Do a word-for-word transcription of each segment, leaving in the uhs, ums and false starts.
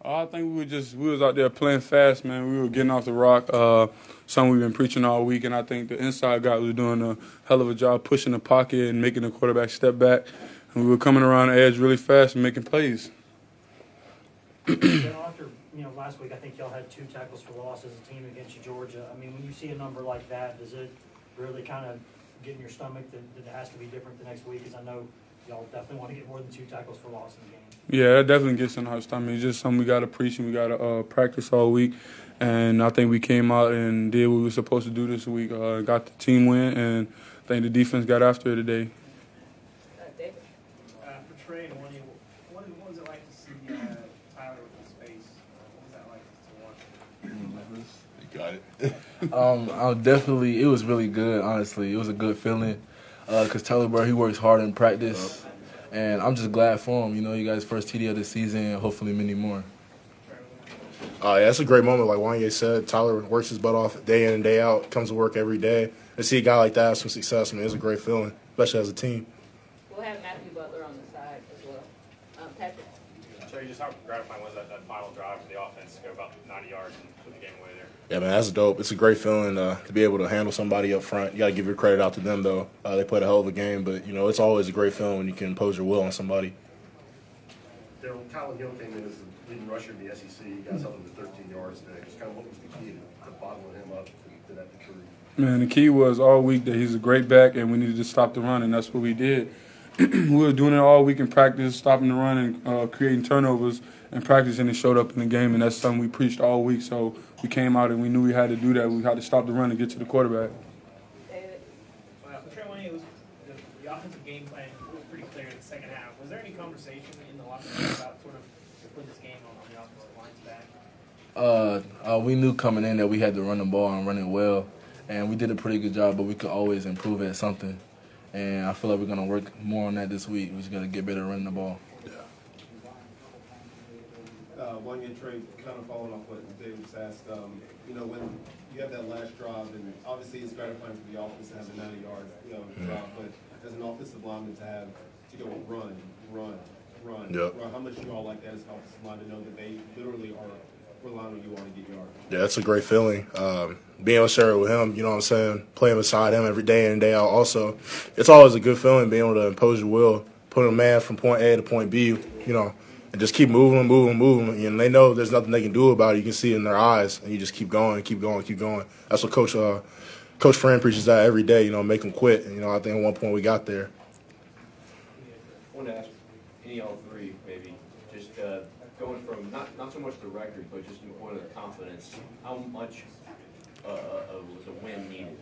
I think we were just we was out there playing fast, man. We were getting off the rock. Uh, something we've been preaching all week, and I think the inside guy was doing a hell of a job pushing the pocket and making the quarterback step back. And we were coming around the edge really fast and making plays. After you know last week, I think y'all had two tackles for loss as a team against Georgia. I mean, when you see a number like that, does it really kind of get in your stomach that, that it has to be different the next week? Because I know y'all definitely want to get more than two tackles for loss in the game. Yeah, that definitely gets in our stomach. It's just something we got to preach and we got to uh, practice all week. And I think we came out and did what we were supposed to do this week. Uh, got the team win, and I think the defense got after it today. Uh, David? Uh, for Trey and Winnie, what, what was it like to see uh, Tyler with his space? Uh, what was that like to watch? You got it. um, I definitely, it was really good, honestly. It was a good feeling because uh, Tyler Burr, he works hard in practice. And I'm just glad for him. You know, you guys' first T D of the season, and hopefully many more. Uh, yeah, it's a great moment. Like Wanye said, Tyler works his butt off day in and day out, comes to work every day. To see a guy like that have some success, I mean, it's a great feeling, especially as a team. We'll have Matthew Butler on the side as well. Um, Patrick? So just how gratifying was that, that final drive for the offense to go about ninety yards and put the game away there? Yeah, man, that's dope. It's a great feeling uh, to be able to handle somebody up front. You got to give your credit out to them, though. Uh, they played a hell of a game, but, you know, it's always a great feeling when you can impose your will on somebody. Daryl, Tylen Hill came in as the leading rusher in the S E C. You guys held him to thirteen yards today. Just kind of what was the key to, to bottling him up to, to that degree? Man, the key was all week that he's a great back and we needed to stop the run, and that's what we did. We were doing it all week in practice, stopping the run and uh, creating turnovers in practice, and it showed up in the game, and that's something we preached all week. So we came out and we knew we had to do that. We had to stop the run and get to the quarterback. David? Well, for Trey Winnie, it was the, the offensive game plan was pretty clear in the second half. Was there any conversation in the locker room about sort of to put this game on, on the offensive line's back? Uh, uh, we knew coming in that we had to run the ball and run it well, and we did a pretty good job, but we could always improve at something. And I feel like we're going to work more on that this week. We're just going to get better at running the ball. Uh, one year trade, kind of following off what David just asked, um, you know, when you have that last drive, and obviously it's gratifying for the offense to have a ninety-yard, you know, mm-hmm. drive, but as an offensive lineman to have to go run, run, run, yep. run, how much you all like that as an offensive line to know that they literally are relying on you all to get yards? Yeah, that's a great feeling. Um, being able to share it with him, you know what I'm saying, playing beside him every day in and day out also, it's always a good feeling being able to impose your will, put a man from point A to point B, you know, and just keep moving, moving, moving. And they know there's nothing they can do about it. You can see it in their eyes, and you just keep going, keep going, keep going. That's what Coach uh, Coach Fran preaches that every day, you know, make them quit. And, you know, I think at one point we got there. I want to ask any all three, maybe, just uh, going from not, not so much the record, but just in point of the confidence, how much uh, uh, was a win needed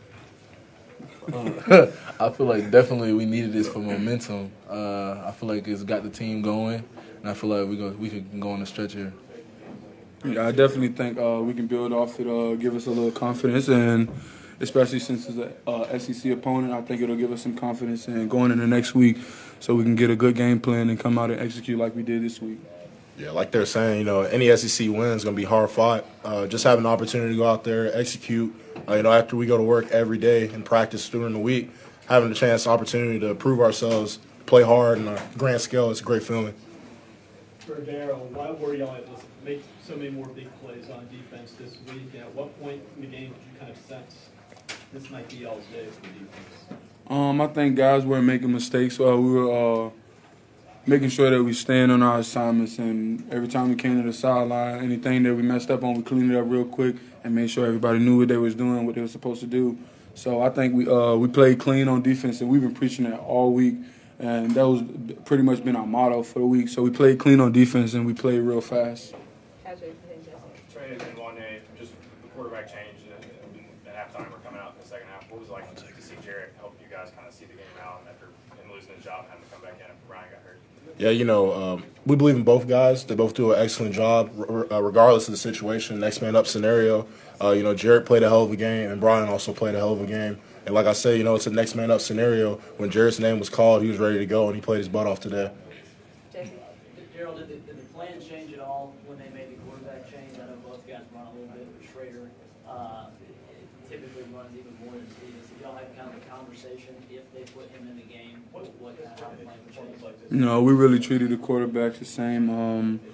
today? Uh, I feel like definitely we needed this for momentum. Uh, I feel like it's got the team going, and I feel like we go we can go on a stretch here. Yeah, I definitely think uh, we can build off it, uh, give us a little confidence, and especially since it's an uh, S E C opponent, I think it'll give us some confidence in going into next week so we can get a good game plan and come out and execute like we did this week. Yeah, like they're saying, you know, any S E C win is going to be hard fought. Uh, just having an opportunity to go out there, execute, uh, you know, after we go to work every day and practice during the week, having the chance, opportunity to prove ourselves, play hard on a grand scale, it's a great feeling. For Daryl, why were y'all able to make so many more big plays on defense this week? And at what point in the game did you kind of sense this might be y'all's day for defense? Um, I think guys weren't making mistakes. Uh, we were uh, making sure that we stand on our assignments, and every time we came to the sideline, anything that we messed up on, we cleaned it up real quick and made sure everybody knew what they was doing, what they were supposed to do. So I think we uh, we played clean on defense, and we've been preaching that all week. And that was pretty much been our motto for the week. So we played clean on defense, and we played real fast. Trey and Wanye, just the quarterback change at halftime or coming out in the second half. What was it like to see Jarrett help you guys kind of see the game out after him losing his job and having to come back in after Brian got hurt? Yeah, you know, um, we believe in both guys. They both do an excellent job, r- uh, regardless of the situation, next man up scenario. Uh, you know, Jarrett played a hell of a game, and Brian also played a hell of a game. And like I said, you know, it's a next man up scenario. When Jarrett's name was called, he was ready to go, and he played his butt off today. Daryl, did the, did the plan change at all when they made the quarterback change? I know both guys run a little bit, but Schrader uh, typically runs even more than Stevens. Did y'all have kind of a conversation if they put him in the game? What, what how the plan would change? You know, we really treated the quarterbacks the same. Um,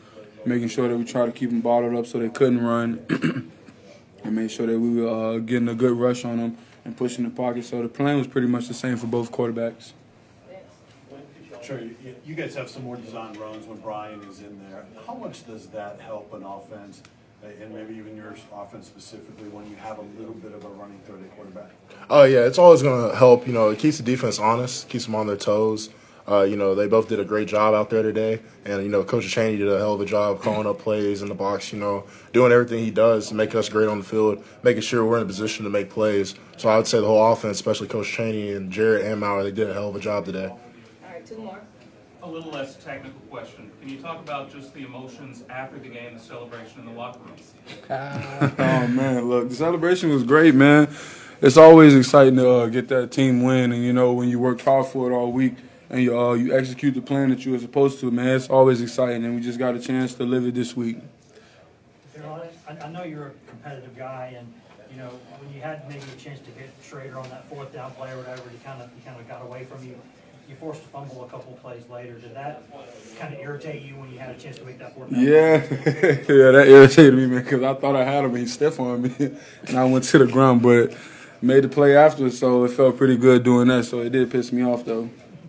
making sure that we try to keep them bottled up so they couldn't run, and make sure that we were uh, getting a good rush on them and pushing the pocket. So the plan was pretty much the same for both quarterbacks. Sure, you, you guys have some more design runs when Brian is in there. How much does that help an offense, and maybe even your offense specifically, when you have a little bit of a running third at quarterback? Oh, yeah, it's always going to help. You know, it keeps the defense honest, keeps them on their toes. Uh, you know, they both did a great job out there today. And, you know, Coach Chaney did a hell of a job calling up plays in the box, you know, doing everything he does to make us great on the field, making sure we're in a position to make plays. So I would say the whole offense, especially Coach Chaney and Jarrett and Maurer, they did a hell of a job today. All right, two more. A little less technical question. Can you talk about just the emotions after the game, the celebration in the locker room? Oh, man, look, the celebration was great, man. It's always exciting to uh, get that team win. And, you know, when you worked hard for it all week and you, uh, you execute the plan that you were supposed to, man, it's always exciting. And we just got a chance to live it this week. I, I know you're a competitive guy, and, you know, when you had maybe a chance to get Schrader on that fourth down play or whatever, he kind of he kind of got away from you. You forced a fumble a couple plays later. Did that kind of irritate you when you had a chance to make that fourth down? Yeah, yeah, that irritated me, man, because I thought I had him and he stiff on me, and I went to the ground, but made the play after, so it felt pretty good doing that. So it did piss me off, though.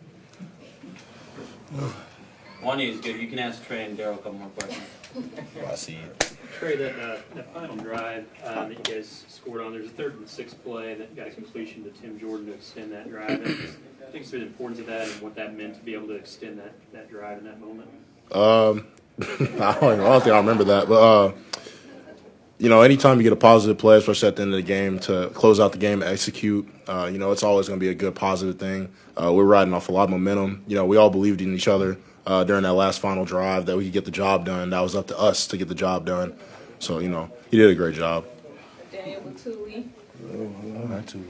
One is good. You can ask Trey and Daryl a couple more questions. I see it. Trey, that, uh, that final drive uh, that you guys scored on, there's a third and sixth play that got a completion to Tim Jordan to extend that drive. And just think through the importance of that and what that meant to be able to extend that, that drive in that moment. Um, I don't, even, I don't think I remember that, but uh, you know, anytime you get a positive play, especially at the end of the game, to close out the game, execute, uh, you know, it's always going to be a good positive thing. Uh, we're riding off a lot of momentum. You know, we all believed in each other uh, during that last final drive that we could get the job done. That was up to us to get the job done. So, you know, he did a great job. Daniel Batuli. I want to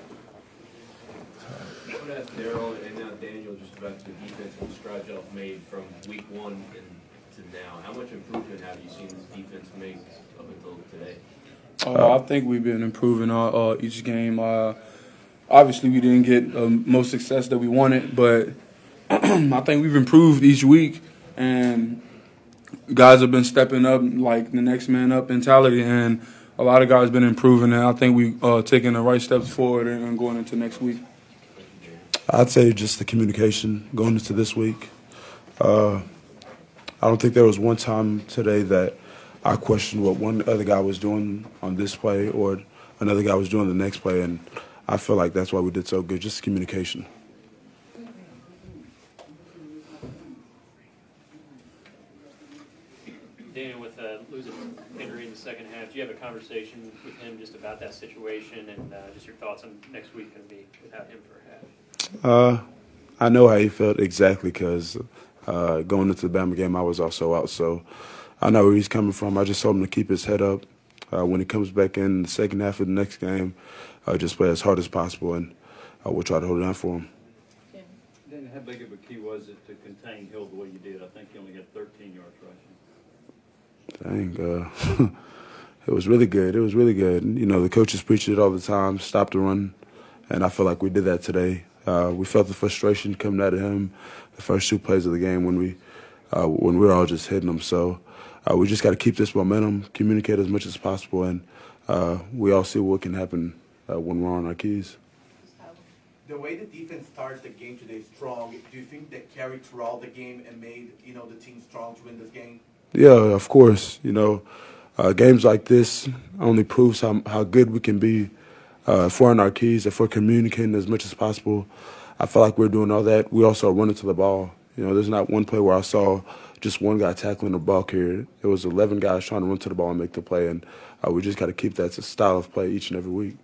ask Daryl and now Daniel just about the defensive strides y'all have made from week one and to now. How much improvement have you seen this defense make up until today? Uh, I think we've been improving uh, uh, each game. Uh, obviously, we didn't get uh, most success that we wanted, but I think we've improved each week, and guys have been stepping up like the next man up mentality, and a lot of guys have been improving, and I think we uh, taking the right steps forward and going into next week. I'd say just the communication going into this week. Uh, I don't think there was one time today that I questioned what one other guy was doing on this play or another guy was doing the next play, and I feel like that's why we did so good, just communication. Daniel, with uh, losing Henry in the second half, do you have a conversation with him just about that situation and uh, just your thoughts on next week going to be without him for a half? Uh, I know how he felt exactly because uh, going into the Bama game, I was also out. So I know where he's coming from. I just told him to keep his head up. Uh, when he comes back in the second half of the next game, uh, just play as hard as possible, and uh, we'll try to hold it down for him. Then how big of a key was it to contain Hill the way you did? I think you only got thirteen yards rushing. Dang, uh, it was really good. It was really good. You know, the coaches preach it all the time, stop the run, and I feel like we did that today. Uh, we felt the frustration coming out of him the first two plays of the game when we uh, when we were all just hitting him. So uh, we just got to keep this momentum, communicate as much as possible, and uh, we all see what can happen uh, when we're on our keys. The way the defense started the game today strong, do you think that carried throughout the game and made, you know, the team strong to win this game? Yeah, of course. You know, uh, games like this only proves how how good we can be uh, if we're on our keys, if we're communicating as much as possible. I feel like we're doing all that. We also run into the ball. You know, there's not one play where I saw just one guy tackling the ball carrier. It was eleven guys trying to run to the ball and make the play, and uh, we just got to keep that style of play each and every week.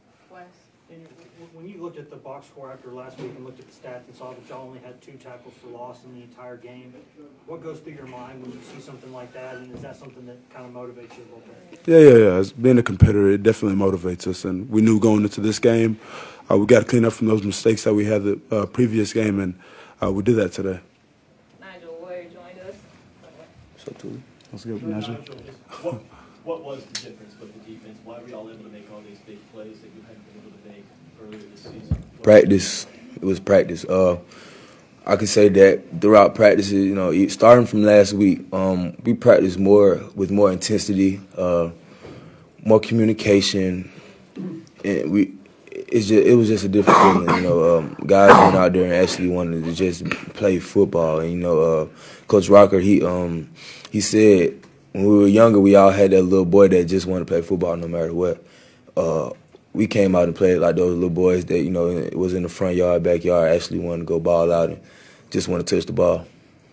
When you looked at the box score after last week and looked at the stats and saw that y'all only had two tackles for loss in the entire game, what goes through your mind when you see something like that, and is that something that kind of motivates you a little bit? Yeah, yeah, yeah. As being a competitor, it definitely motivates us, and we knew going into this game, uh, we got to clean up from those mistakes that we had the uh, previous game, and uh, we did that today. Nigel Warrior joined us. So, too. Let's go, Nigel. What, what was the difference with the defense? Why were y'all able to make all these big plays that you hadn't been able to make earlier this season? Practice. It was practice. Uh, I can say that throughout practices, you know, starting from last week, um, we practiced more with more intensity, uh, more communication, and we. It's just, it was just a different feeling, you know. Um, guys went out there and actually wanted to just play football, and you know, uh, Coach Rocker, he um, he said when we were younger, we all had that little boy that just wanted to play football no matter what. Uh, we came out and played like those little boys that, you know, it was in the front yard, backyard, actually wanted to go ball out and just want to touch the ball.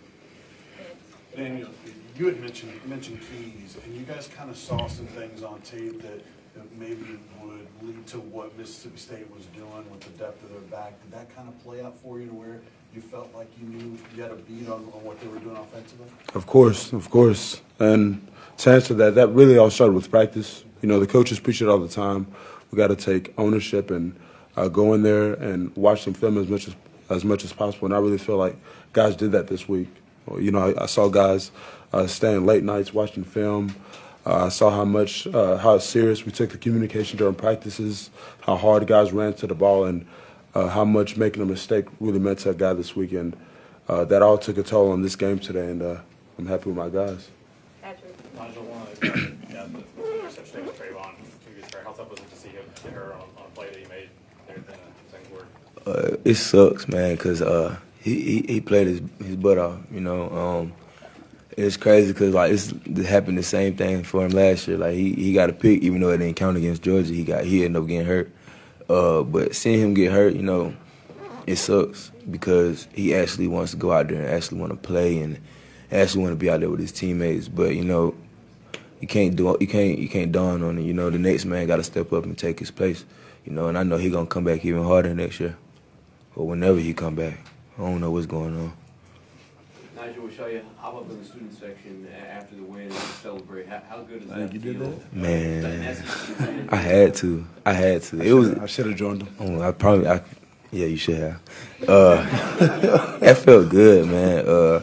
Daniel, you had mentioned mentioned keys, and you guys kind of saw some things on tape that, that maybe would lead to what Mississippi State was doing with the depth of their back. Did that kind of play out for you to where you felt like you knew you had a beat on, on what they were doing offensively? Of course, of course. And to answer that, that really all started with practice. You know, the coaches preach it all the time. We got to take ownership and uh, go in there and watch them film as much as as much as possible. And I really feel like guys did that this week. You know, I, I saw guys uh, staying late nights watching film. Uh, I saw how much, uh, how serious we took the communication during practices, how hard guys ran to the ball, and uh, how much making a mistake really meant to a guy this weekend. Uh, that all took a toll on this game today, and uh, I'm happy with my guys. Nigel, one of the guys got the interception with Trayvon two weeks ago. How tough was it to see him hit her on, on a play that he made there in the second quarter? Uh, it sucks, man, because uh, he, he he played his his butt off. You know, um, it's crazy because like it's it happened the same thing for him last year. Like he, he got a pick, even though it didn't count against Georgia. He got he ended up getting hurt. Uh, but seeing him get hurt, you know, it sucks because he actually wants to go out there and actually want to play and actually want to be out there with his teammates. But you know, you can't do you can't you can't dawn on it. You know, the next man got to step up and take his place. You know, and I know he gonna come back even harder next year. Or whenever he come back. I don't know what's going on. Nigel, we'll show you. How about in the student section after the win to celebrate? How, how good is I that think you feel? did that? Man, I had to. I had to. It was. I should have joined him. Oh, I probably. I, yeah, you should have. Uh, that felt good, man. Uh,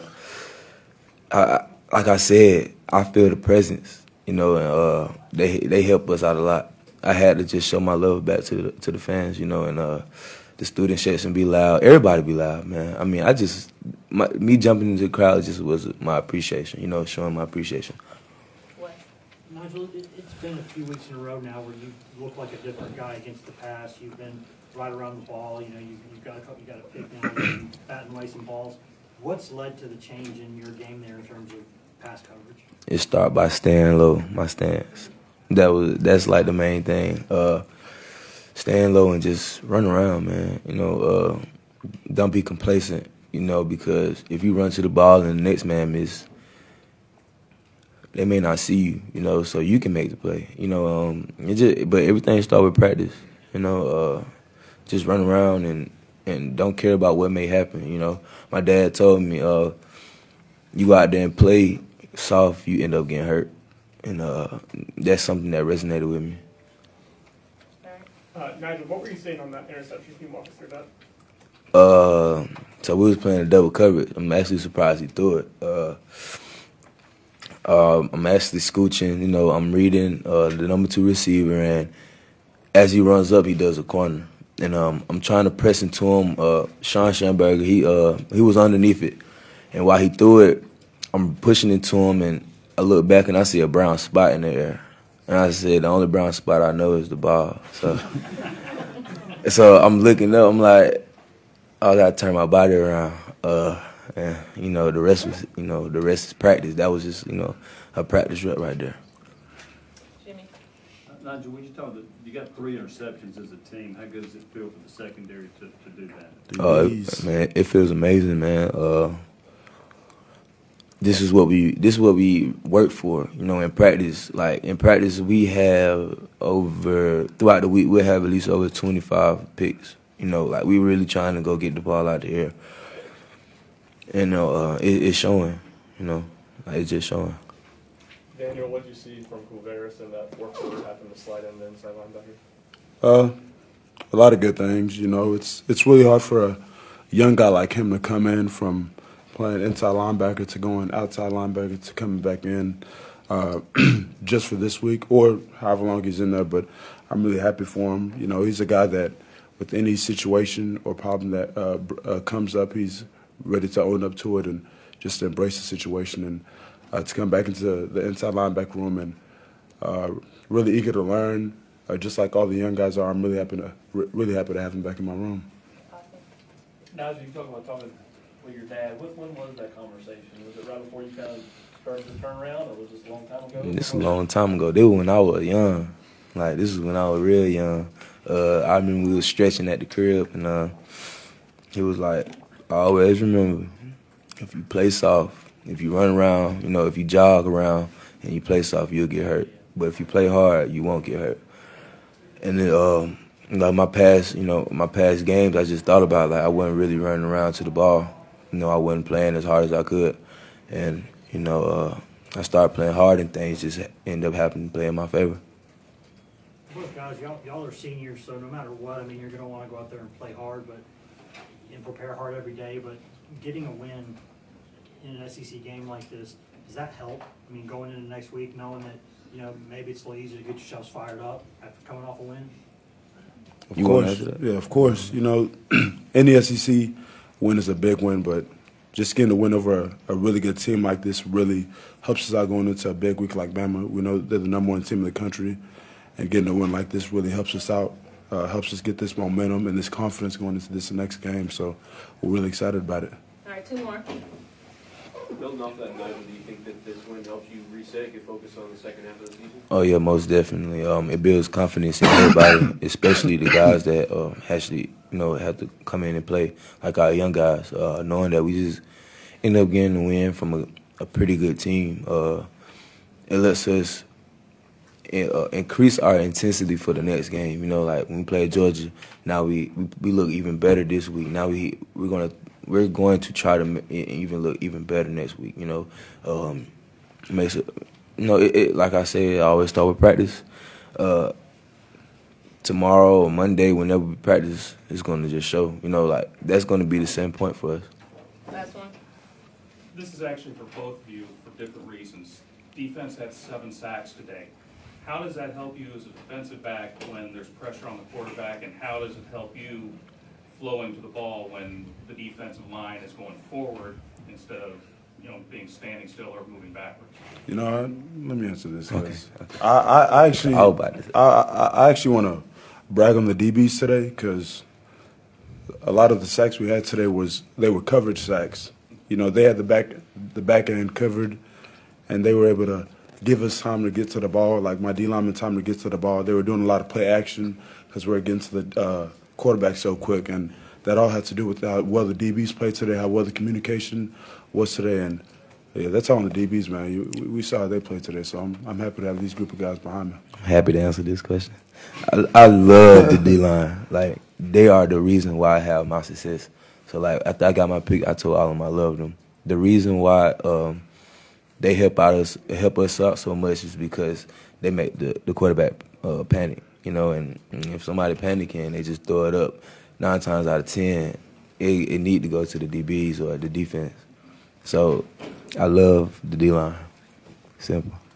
I, like I said, I feel the presence. You know, and uh, they they help us out a lot. I had to just show my love back to the, to the fans. You know, and. Uh, The student section be loud. Everybody be loud, man. I mean, I just, my, me jumping into the crowd just was my appreciation, you know, showing my appreciation. Nigel, it, it's been a few weeks in a row now where you look like a different guy against the pass. You've been right around the ball. You know, you, you've got a, you got a pick now, and batting away some balls. What's led to the change in your game there in terms of pass coverage? It started by staying low, my stance. That was, that's like the main thing. Uh, Staying low and just run around, man. You know, uh, don't be complacent, you know, because if you run to the ball and the next man miss, they may not see you, you know, so you can make the play. You know, um, it just, but everything starts with practice, you know. Uh, just run around and, and don't care about what may happen, you know. My dad told me, uh, you go out there and play soft, you end up getting hurt. And uh, that's something that resonated with me. Uh, Nigel, what were you saying on that interception? Can you walk us through that? Uh, so we was playing a double coverage. I'm actually surprised he threw it. Uh, uh, I'm actually scooching. You know, I'm reading uh, the number two receiver, and as he runs up, he does a corner, and um, I'm trying to press into him. Uh, Sean Schamberger, he uh, he was underneath it, and while he threw it, I'm pushing into him, and I look back and I see a brown spot in the air. And I said, the only brown spot I know is the ball. So, so I'm looking up. I'm like, oh, I gotta turn my body around. Uh, and you know, the rest was, you know, the rest is practice. That was just, you know, a practice rep right there. Jimmy. Nigel, when you talk, that you got three interceptions as a team. How good does it feel for the secondary to, to do that? Uh, it, man, it feels amazing, man. Uh, This is what we this is what we work for, you know, in practice. Like in practice we have over throughout the week we'll have at least over twenty-five picks. You know, like we really trying to go get the ball out the air. And uh, it, it's showing, you know, like it's just showing. Daniel, what did you see from Culveris and that work that happened to slide in the inside linebacker? Uh, a lot of good things. You know, it's it's really hard for a young guy like him to come in from playing inside linebacker to going outside linebacker to coming back in uh, just for this week or however long he's in there. But I'm really happy for him. You know, he's a guy that with any situation or problem that uh, uh, comes up, he's ready to own up to it and just to embrace the situation and uh, to come back into the inside linebacker room and uh, really eager to learn. Uh, just like all the young guys are, I'm really happy to really happy to have him back in my room. Now, as you talk about talking with your dad, when, when was that conversation? Was it right before you kind of started to turn around, or was this a long time ago? This is a long time ago. This was when I was young. Like, this is when I was real young. Uh, I remember we was stretching at the crib, and uh, he was like, I always remember, if you play soft, if you run around, you know, if you jog around and you play soft, you'll get hurt. But if you play hard, you won't get hurt. And then, um, like my past, you know, my past games, I just thought about, like, I wasn't really running around to the ball. You know, I wasn't playing as hard as I could. And, you know, uh, I started playing hard and things just ended up happening to play in my favor. Look, guys, y'all, y'all are seniors, so no matter what, I mean, you're going to want to go out there and play hard, but and prepare hard every day. But getting a win in an S E C game like this, does that help? I mean, going into next week, knowing that, you know, maybe it's a little easier to get yourselves fired up after coming off a win? Of course, yeah, of course. You know, any S E C win is a big win, but just getting a win over a, a really good team like this really helps us out going into a big week like Bama. We know they're the number one team in the country, and getting a win like this really helps us out, uh, helps us get this momentum and this confidence going into this next game. So we're really excited about it. All right, two more. Building off that, Nigel, do you think that this win helps you reset, get focused on the second half of the season? Oh, yeah, most definitely. Um, it builds confidence in everybody, especially the guys that uh, actually, you know, have to come in and play, like our young guys, uh, knowing that we just end up getting a win from a, a pretty good team. Uh, it lets us in, uh, increase our intensity for the next game. You know, like when we play Georgia, now we, we, we look even better this week. Now we, we're going to We're going to try to even look even better next week. You know, um, makes it. You know, it, it, like I said, I always start with practice. Uh, tomorrow or Monday, whenever we practice, it's going to just show. You know, like that's going to be the same point for us. Last one. This is actually for both of you for different reasons. Defense had seven sacks today. How does that help you as a defensive back when there's pressure on the quarterback, and how does it help you flowing to the ball when the defensive line is going forward instead of, you know, being standing still or moving backwards? You know, let me answer this. Okay. I, I, I actually, I, I, I actually want to brag on the D Bs today because a lot of the sacks we had today was they were coverage sacks. You know, they had the back the back end covered, and they were able to give us time to get to the ball. Like my D lineman, time to get to the ball. They were doing a lot of play action because we were getting to the Uh, quarterback so quick, and that all had to do with how well the D Bs played today, how well the communication was today, and yeah, that's all on the D Bs, man. You, we, we saw how they played today, so I'm, I'm happy to have these group of guys behind me. I'm happy to answer this question. I, I love the D-line. Like, they are the reason why I have my success. So, like, after I got my pick, I told all of them I loved them. The reason why um, they help out us, help us out so much is because they make the, the quarterback uh, panic. You know, and, and if somebody panicking, they just throw it up. Nine times out of ten, it, it need to go to the D Bs or the defense. So I love the D-line. Simple.